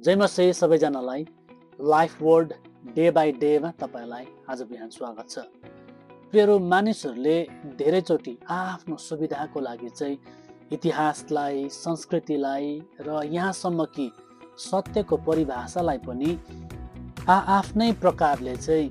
जय मसी सबैजनालाई life word day by डेमा तपाईलाई आज बिहान स्वागत छ। प्रियहरू, मानिसहरूले धेरैचोटि आफ्नो सुविधाको लागि चाहिँ इतिहासलाई, संस्कृतिलाई र यहाँसम्म कि सत्यको परिभाषालाई पनि आफ्नै प्रकारले चाहिँ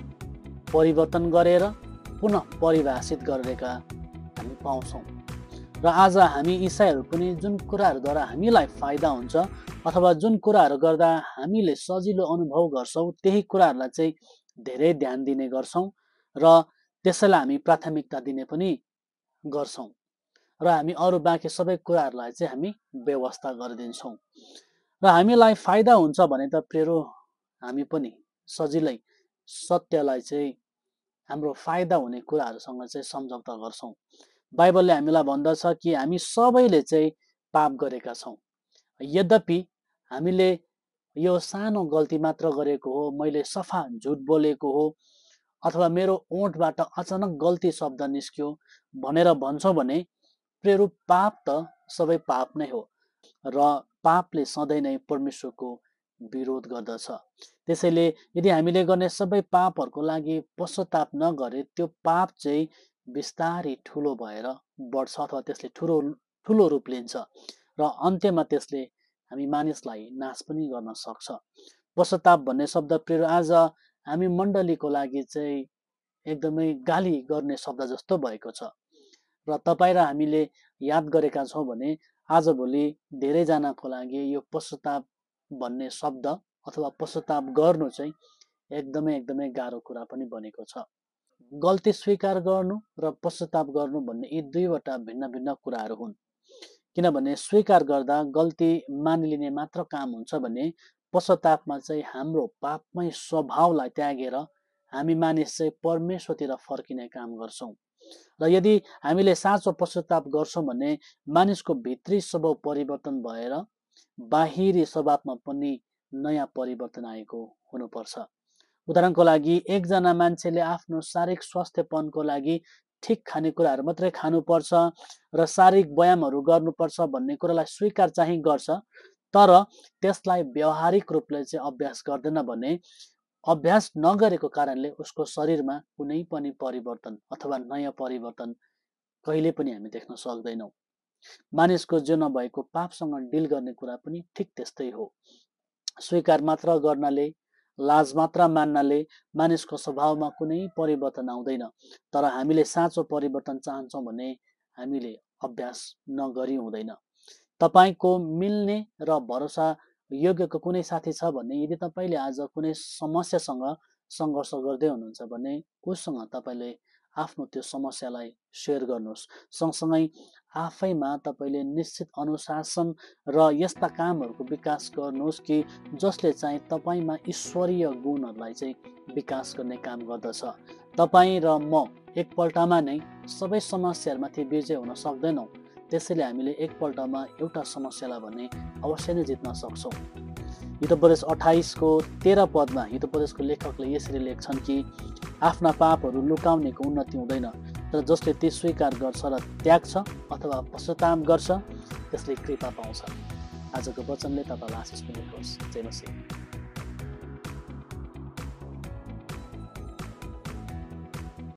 परिवर्तन गरेर पुनः परिभाषित गरेका हामी पाउँछौँ। र आज हामी इसाईहरू पनि जुन कुराहरूद्वारा हामीलाई फाइदा हुन्छ अथवा जुन कुराहरू गर्दा हामीले सजिलो अनुभव गर्छौँ त्यही कुराहरूलाई चाहिँ धेरै ध्यान दिने गर्छौँ र त्यसैलाई हामी प्राथमिकता दिने पनि गर्छौँ र हामी अरू बाँकी सबै कुराहरूलाई चाहिँ हामी व्यवस्था गरिदिन्छौँ। र हामीलाई फाइदा हुन्छ भने त प्रियहरू हामी पनि सजिलै सत्यलाई चाहिँ हाम्रो फाइदा हुने कुराहरूसँग चाहिँ सम्झौता गर्छौँ। बाइबलले हामीलाई भन्दछ कि हामी सबैले चाहिँ पाप गरेका छौँ। यद्यपि हामीले यो सानो गल्ती मात्र गरेको हो, मैले सफा झुट बोलेको हो अथवा मेरो ओठबाट अचानक गल्ती शब्द निस्क्यो भनेर भन्छौँ भने प्रियहरू पाप त सबै पाप नै हो र पापले सधैँ नै परमेश्वरको विरोध गर्दछ। त्यसैले यदि हामीले गर्ने सबै पापहरूको लागि पश्चाताप नगरे त्यो पाप चाहिँ बिस्तारै ठुलो भएर बढ्छ अथवा त्यसले ठुलो रूप लिन्छ र अन्त्यमा त्यसले हामी मानिसलाई नाश पनि गर्न सक्छ। पश्चाताप भन्ने शब्द प्रिय आज हामी मण्डलीको लागि चाहिँ एकदमै गाली गर्ने शब्द जस्तो भएको छ र तपाईँ र हामीले याद गरेका छौँ भने आजभोलि धेरैजनाको लागि यो पश्चाताप भन्ने शब्द अथवा पश्चाताप गर्नु चाहिँ एकदमै गाह्रो कुरा पनि बनेको छ। गल्ती स्वीकार गर्नु र पश्चाताप गर्नु भन्ने यी दुईवटा भिन्न कुराहरू हुन्। किनभने स्वीकार गर्दा गल्ती मानिलिने मात्र काम हुन्छ भने पश्चातापमा चाहिँ हाम्रो पापमय स्वभावलाई त्यागेर हामी मानिस चाहिँ परमेश्वरतिर फर्किने काम गर्छौँ। र यदि हामीले साँचो पश्चाताप गर्छौँ भने मानिसको भित्री स्वभाव परिवर्तन भएर बाहिरी स्वभावमा पनि नयाँ परिवर्तन आएको हुनुपर्छ। उदाहरणको लागि एकजना मान्छेले आफ्नो शारीरिक स्वास्थ्यपनको लागि ठिक खानेकुराहरू मात्रै खानुपर्छ र शारीरिक व्यायामहरू गर्नुपर्छ भन्ने कुरालाई स्वीकार चाहिँ गर्छ, तर त्यसलाई व्यावहारिक रूपले चाहिँ अभ्यास गर्दैन भने अभ्यास नगरेको कारणले उसको शरीरमा कुनै पनि परिवर्तन अथवा नयाँ परिवर्तन कहिले पनि हामी देख्न सक्दैनौँ। मानिसको जीवनमा भएको पापसँग डिल गर्ने कुरा पनि ठिक त्यस्तै हो। स्वीकार मात्र गर्नाले, लाज मात्र मान्नाले मानिसको स्वभावमा कुनै परिवर्तन आउँदैन। तर हामीले साँचो परिवर्तन चाहन्छौँ भने हामीले अभ्यास नगरी हुँदैन। तपाईँको मिल्ने र भरोसा योग्यको कुनै साथी छ भने यदि तपाईँले आज कुनै समस्यासँग सङ्घर्ष गर्दै हुनुहुन्छ भने उसँग तपाईँले आफ्नो त्यो समस्यालाई सेयर गर्नुहोस्। सँगसँगै आफैमा तपाईँले निश्चित अनुशासन र यस्ता कामहरूको विकास गर्नुहोस् कि जसले चाहिँ तपाईँमा ईश्वरीय गुणहरूलाई चाहिँ विकास गर्ने काम गर्दछ। तपाईँ र म एकपल्टमा नै सबै समस्याहरूमाथि विजय हुन सक्दैनौँ। त्यसैले हामीले एकपल्टमा एउटा समस्यालाई भने अवश्य नै जित्न सक्छौँ। हितोपदेश 28को 13 पदमा हितोपदेशको लेखकले यसरी लेख्छन् कि आफ्ना पापहरू लुकाउनेको उन्नति हुँदैन, तर जसले ती स्वीकार गर्छ र त्याग्छ अथवा पश्चाताप गर्छ त्यसले कृपा पाउँछ। आजको वचनले तपाईँलाई आशिष पुग्नुहोस्। जय मसीह।